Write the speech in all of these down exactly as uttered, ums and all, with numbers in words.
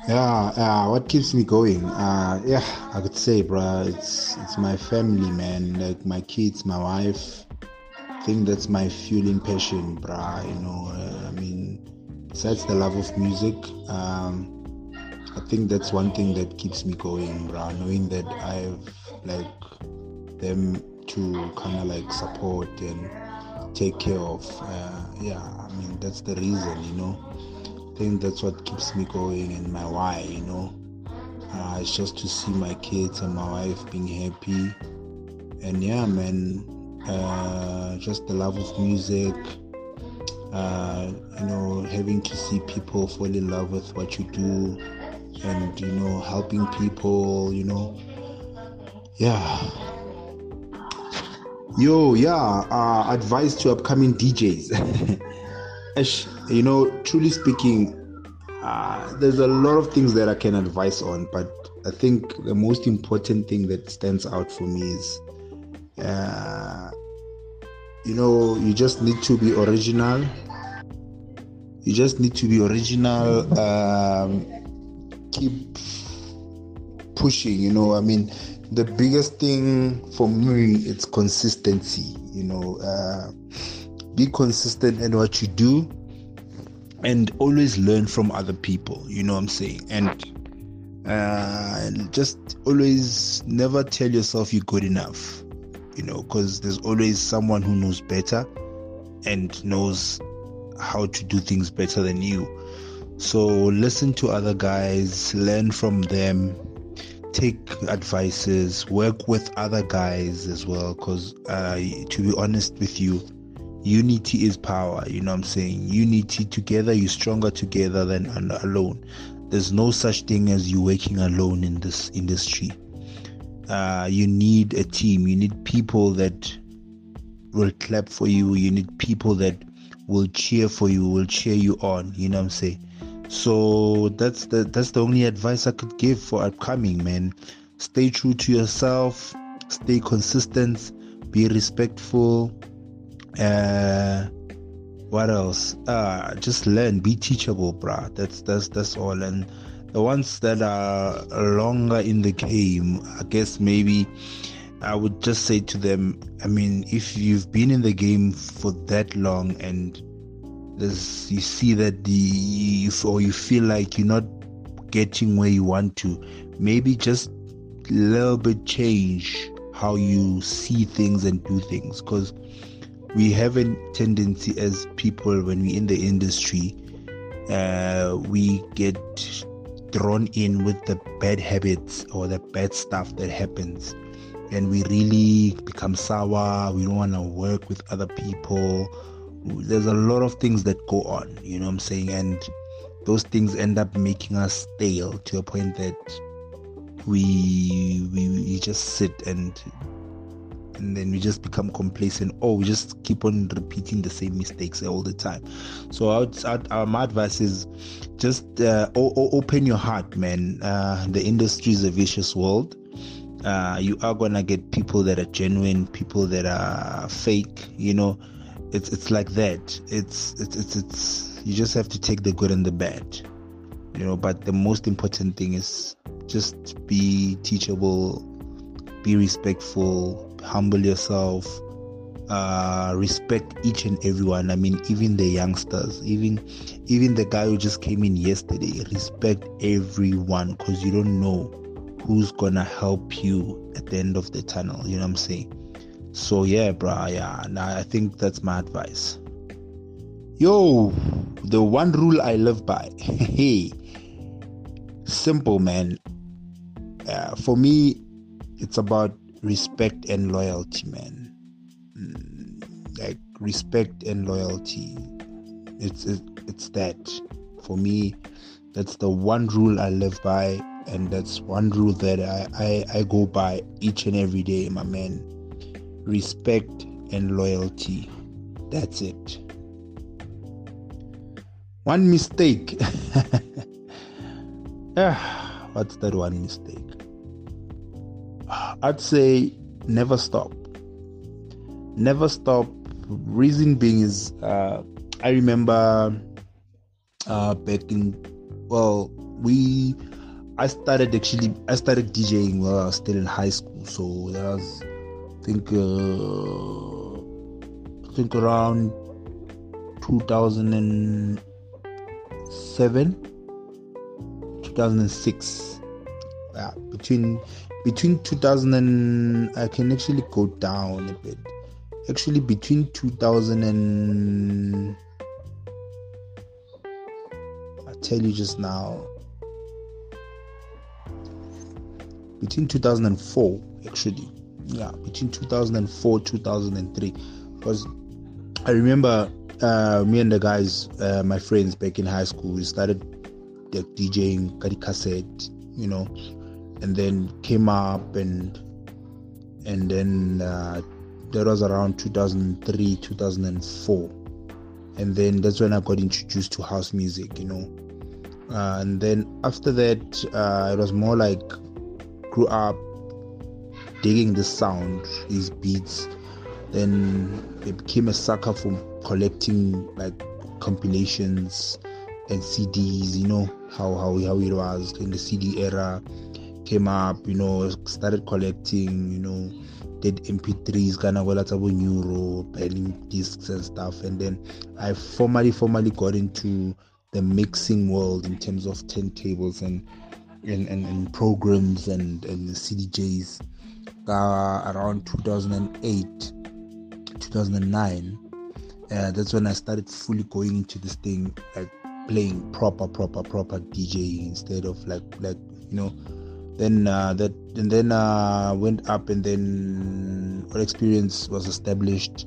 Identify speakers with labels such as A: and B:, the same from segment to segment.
A: Yeah, uh, what keeps me going? Uh, yeah, I could say, bro, it's it's my family, man. Like my kids, my wife. I think that's my fueling passion, bruh. You know, uh, I mean, besides the love of music, um, I think that's one thing that keeps me going, bruh. Knowing that I have like them to kind of like support and take care of. Uh, yeah, I mean, that's the reason, you know. I think that's what keeps me going and my why, you know. Uh, it's just to see my kids and my wife being happy. And yeah, man, uh, just the love of music, uh, you know, having to see people fall in love with what you do and, you know, helping people, you know. Yeah. Yo, yeah, uh, advice to upcoming D Js. Ash, you know, truly speaking, uh, there's a lot of things that I can advise on, but I think the most important thing that stands out for me is, uh, you know, you just need to be original. You just need to be original. Um, keep pushing, you know. I mean, the biggest thing for me, it's consistency, you know. Uh, be consistent in what you do and always learn from other people, you know what I'm saying? And uh, just always never tell yourself you're good enough, you know, because there's always someone who knows better and knows how to do things better than you. So listen to other guys, learn from them, take advices, work with other guys as well, because uh, to be honest with you, unity is power, you know what I'm saying? Unity, together you're stronger together than alone. There's no such thing as you working alone in this industry. Uh, you need a team. You need people that will clap for you. You need people that will cheer for you, will cheer you on, you know what I'm saying? So that's the that's the only advice I could give for upcoming, man. Stay true to yourself, stay consistent, be respectful. Uh, what else? Uh, just learn, be teachable, bruh. That's that's that's all. And the ones that are longer in the game, I guess maybe I would just say to them, I mean, if you've been in the game for that long and there's, you see that the you, or you feel like you're not getting where you want to, maybe just a little bit change how you see things and do things, because we have a tendency as people, when we're in the industry, uh, we get drawn in with the bad habits or the bad stuff that happens, and we really become sour. We don't want to work with other people. There's a lot of things that go on, you know what I'm saying? And those things end up making us stale to a point that we we, we just sit and and then we just become complacent, or we just keep on repeating the same mistakes all the time. So I would, I'd, uh, my advice is just uh, o- o- open your heart, man. Uh, the industry is a vicious world. Uh, you are gonna get people that are genuine, people that are fake, you know. It's it's like that. It's it's it's it's you just have to take the good and the bad, you know. But the most important thing is just be teachable, be respectful, humble yourself, uh, respect each and everyone. I mean, even the youngsters, even even the guy who just came in yesterday. Respect everyone, because you don't know who's gonna help you at the end of the tunnel. You know what I'm saying? So yeah, bruh, yeah, nah, I think that's my advice. Yo, the one rule I live by. Hey, simple, man. Uh, for me, it's about respect and loyalty, man. Mm, like respect and loyalty. It's it, it's that. For me, that's the one rule I live by, and that's one rule that I, I, I go by each and every day, my man. Respect and loyalty. That's it. One mistake. Ah, what's that one mistake? I'd say never stop. Never stop. Reason being is, uh, I remember uh, back in, well, we I started actually I started DJing while I was still in high school, so that was I think uh, I think around two thousand seven, two thousand six. Yeah, between between two thousand and I can actually go down a bit. Actually, between two thousand and I tell you just now, between two thousand four, actually, yeah, between two thousand four, two thousand three, because I remember uh, me and the guys, uh, my friends back in high school, we started like DJing Kadi cassette, you know, and then came up and and then uh, that was around two thousand three, two thousand four, and then that's when I got introduced to house music, you know, uh, and then after that uh, it was more like grew up digging the sound, these beats. Then I became a sucker for collecting like compilations and C Ds, you know, how how how it was in the C D era. Came up, you know, started collecting, you know, did M P threes, kind of neuro, burning discs and stuff. And then I formally, formally got into the mixing world in terms of turntables and and, and, and programs and, and C D Js uh, around two thousand eight, two thousand nine. Uh, that's when I started fully going into this thing, like playing proper, proper, proper DJing instead of like, like you know. Then uh, that and then uh, went up, and then Odd Experience was established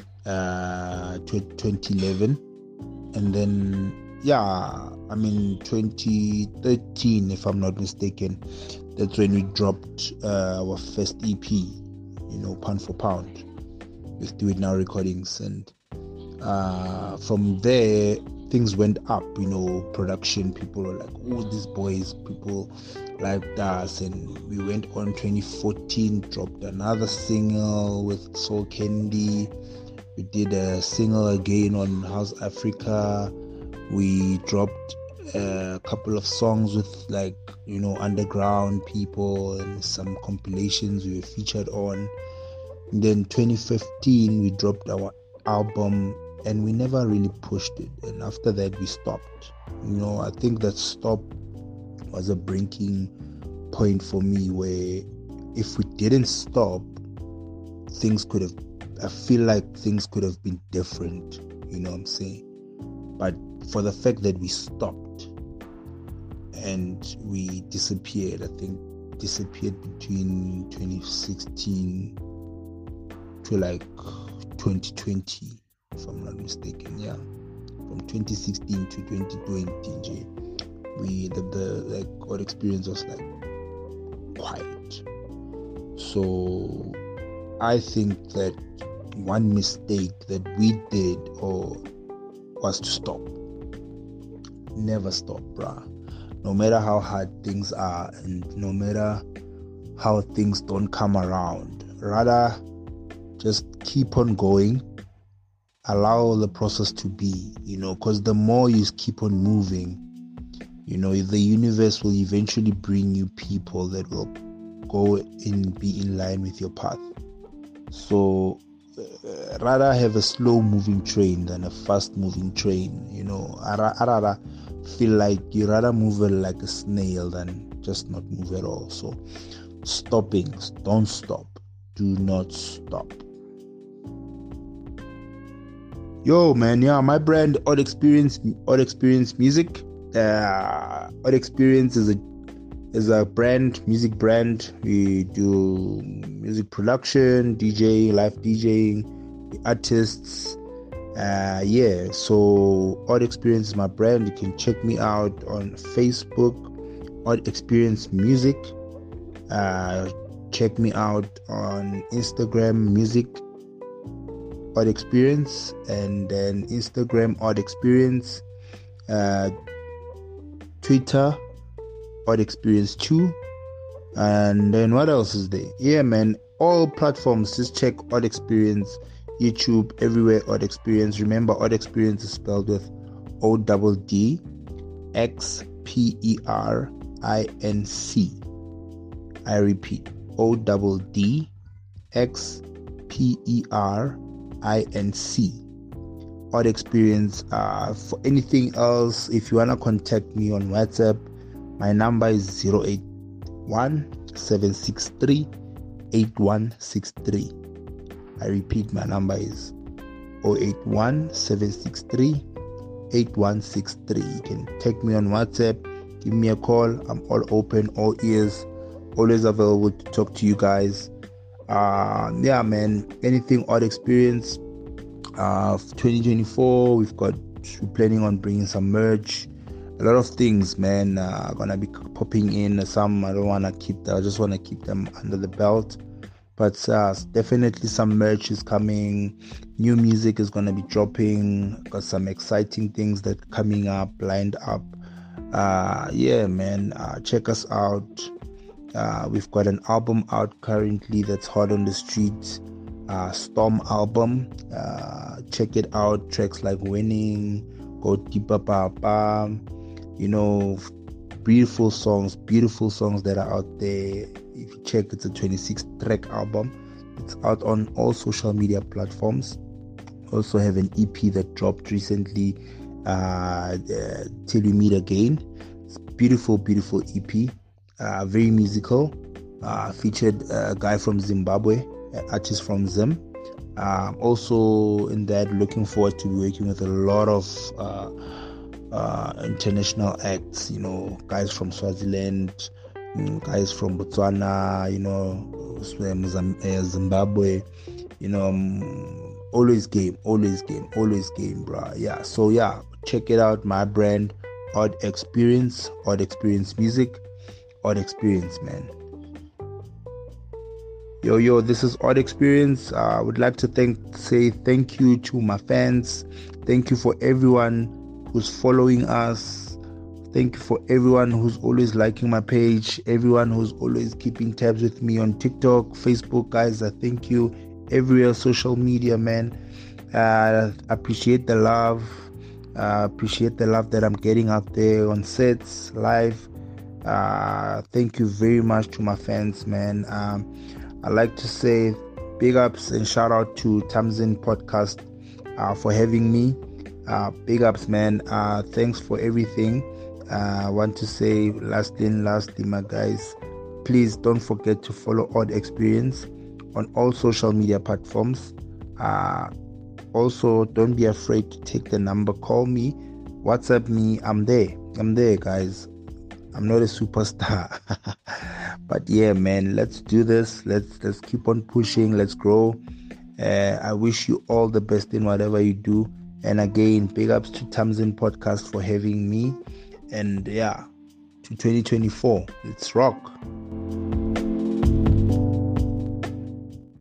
A: uh, twenty eleven, and then yeah, I mean twenty thirteen, if I'm not mistaken. That's when we dropped uh, our first E P, you know, Pound for Pound, with Do It Now recordings, and uh, from there things went up, you know, production, people were like, oh, these boys, people liked us, and we went on twenty fourteen, dropped another single with Soul Candy. We did a single again on House Africa. We dropped a couple of songs with like, you know, underground people and some compilations we were featured on. And then twenty fifteen we dropped our album, and we never really pushed it, and after that we stopped. You know, I think that stop was a breaking point for me, where if we didn't stop, things could have I feel like things could have been different, you know what I'm saying? But for the fact that we stopped and we disappeared, I think disappeared between twenty sixteen to like twenty twenty, if I'm not mistaken. Yeah, from twenty sixteen to twenty twenty, we the, the like Odd Experience was like quiet. So I think that one mistake that we did or was to stop. Never stop, bruh. No matter how hard things are, and no matter how things don't come around, rather just keep on going. Allow the process to be, you know, because the more you keep on moving, you know, the universe will eventually bring you people that will go and be in line with your path. So uh, rather have a slow moving train than a fast moving train, you know. I, I rather feel like you rather move like a snail than just not move at all. So stopping, don't stop, do not stop. Yo, man, yeah, my brand, Odd Experience, Odd Experience Music. Uh, Odd Experience is a is a brand, music brand. We do music production, D J, live DJing, artists. Uh, yeah, so Odd Experience is my brand. You can check me out on Facebook, Odd Experience Music. Uh, check me out on Instagram, Music Odd Experience, and then Instagram Odd Experience, uh, Twitter Odd Experience two, and then what else is there? Yeah, man, all platforms, just check Odd Experience, YouTube, everywhere Odd Experience. Remember, Odd Experience is spelled with O D D X P E R I N C. I repeat, O D D X P E R I N C. Odd Experience. Uh, for anything else, if you want to contact me on WhatsApp, my number is zero eight one seven six three eight one six three. I repeat, my number is zero eight one seven six three eight one six three. You can take me on WhatsApp, give me a call. I'm all open, all ears, always available to talk to you guys. Uh, yeah, man, anything Odd Experience. Uh, twenty twenty-four, we've got, we're planning on bringing some merch. A lot of things, man, uh, gonna be popping in. Some I don't wanna keep, I just wanna keep them under the belt. But uh, definitely some merch is coming. New music is gonna be dropping. Got some exciting things that coming up, lined up. Uh, yeah, man, uh, check us out. Uh, we've got an album out currently that's hot on the streets. Uh, Storm album. Uh, check it out. Tracks like Winning, Go Deeper, Papa. You know, beautiful songs, beautiful songs that are out there. If you check, it's a twenty-six track album. It's out on all social media platforms. Also have an E P that dropped recently, uh, uh, Till We Meet Again. It's beautiful, beautiful E P. Uh, very musical. Uh, featured a guy from Zimbabwe, an artist from Zim. Uh, also in that, looking forward to working with a lot of uh, uh, international acts. You know, guys from Swaziland, guys from Botswana, you know, Zimbabwe, you know, um, always game, always game, always game, bruh. Yeah, so yeah, check it out, my brand, Odd Experience, Odd Experience Music, Odd Experience, man. Yo, yo, this is Odd Experience. Uh, I would like to thank, say thank you to my fans. Thank you for everyone who's following us. Thank you for everyone who's always liking my page, everyone who's always keeping tabs with me on TikTok, Facebook, guys. I thank you. Everywhere, social media, man. Uh, appreciate the love. Uh, appreciate the love that I'm getting out there on sets, live. Uh, thank you very much to my fans, man. Um, I like to say big ups and shout out to Tamsin Podcast uh, for having me. Uh, big ups, man. Uh, thanks for everything. Uh, I want to say lastly and lastly, my guys, please don't forget to follow Odd Experience on all social media platforms. Uh, also, don't be afraid to take the number. Call me, WhatsApp me. I'm there. I'm there, guys. I'm not a superstar. But yeah, man, let's do this. Let's let's keep on pushing. Let's grow. Uh, I wish you all the best in whatever you do. And again, big ups to Tamsin Podcast for having me. And yeah, to twenty twenty-four, let's rock.